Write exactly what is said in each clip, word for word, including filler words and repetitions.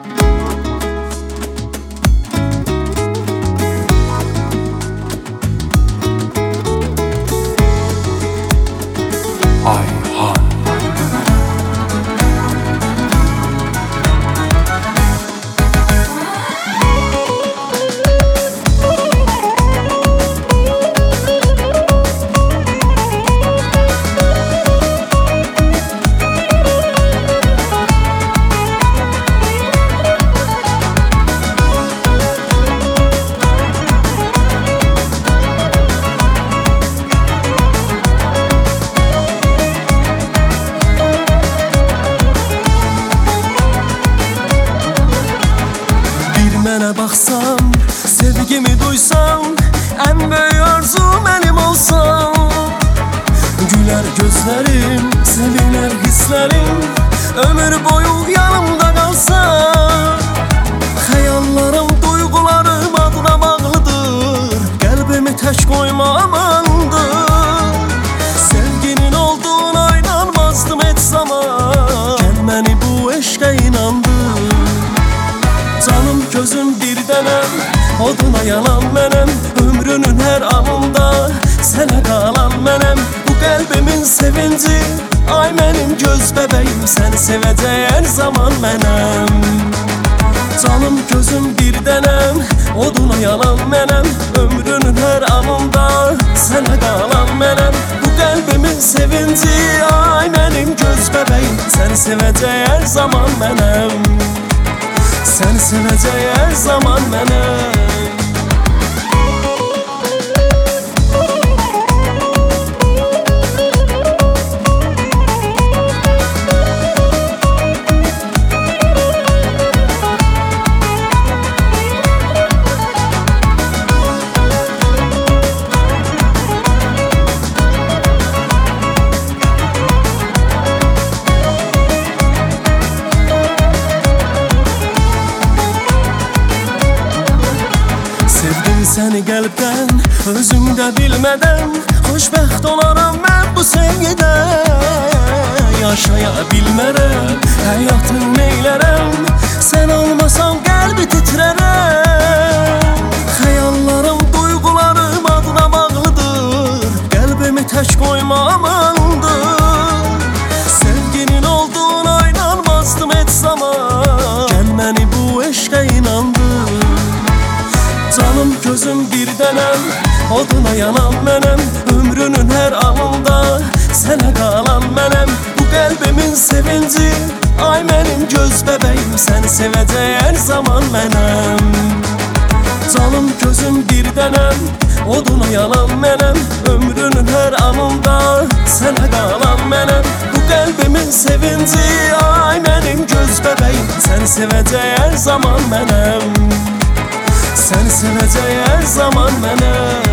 Ayhan. Mənə baxsam, sevgimi duysam, ən böyük arzu mənim olsam. Gülər gözlərim, sevinər hisslərim, ömür boyu yanımda qalsa. Xəyallarım, duyğularım adına bağlıdır, qəlbimi tək qoyma amandır. Sevginin olduğuna inanmazdım heç zaman, gəl məni bu eşqə inandır. Canım gözüm bir dənəm, oduna yalan mənəm, ömrünün hər anında sənə qalan mənəm. Bu qəlbimin sevinci, ay mənim göz bəbəyim, səni sevəcək hər zaman mənəm. Canım gözüm bir dənəm, oduna yalan mənəm, ömrünün hər anında sənə qalan mənəm. Bu qəlbimin sevinci, ay mənim göz bəbəyim, səni sevəcək hər zaman mənəm. Səni sevəcək hər zaman mənəm. Səni qəlbdən, özümdə bilmədən, xoşbəxt olaram mən bu sevgidə. Yaşaya bilmərəm, həyatın neylərəm, sən olmasan qəlbi titrərəm. Xəyallarım, duyğularım adına bağlıdır, qəlbimi tək qoyma amandır. Sevginin olduğuna inanmazdım heç zaman, gəl məni bu eşqə inandır. Canım gözüm bir dənəm, oduna yanan mənəm, ömrünün hər anında sənə qalan mənəm. Bu qəlbimin sevinci, ay mənim göz bəbəyim, səni sevəcək hər zaman mənəm. Canım gözüm bir dənəm, oduna yanan mənəm, ömrünün hər anında sənə qalan mənəm. Bu qəlbimin sevinci, ay mənim göz bəbəyim, səni sevəcək hər zaman mənəm. Səni sevəcək hər zaman mənəm.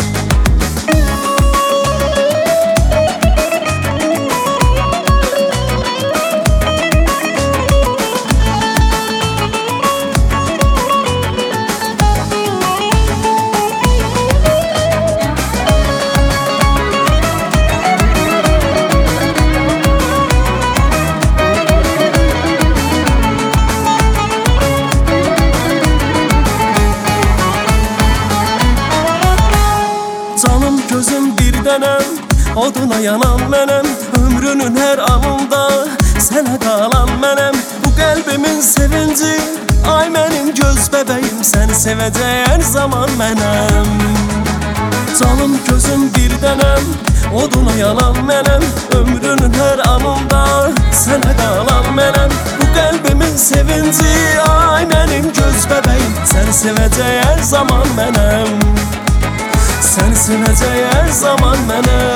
Canım gözüm bir dənəm, oduna yanan mənəm, ömrünün hər anında sənə qalan mənəm. Bu qəlbimin sevinci, ay mənim göz bəbəyim, səni sevəcək hər zaman mənəm. Canım gözüm bir dənəm, oduna yanan mənəm, ömrünün hər anında sənə qalan mənəm. Bu qəlbimin sevinci, ay mənim göz bəbəyim, səni sevəcək hər zaman mənəm. Səni sevəcək hər zaman mənəm.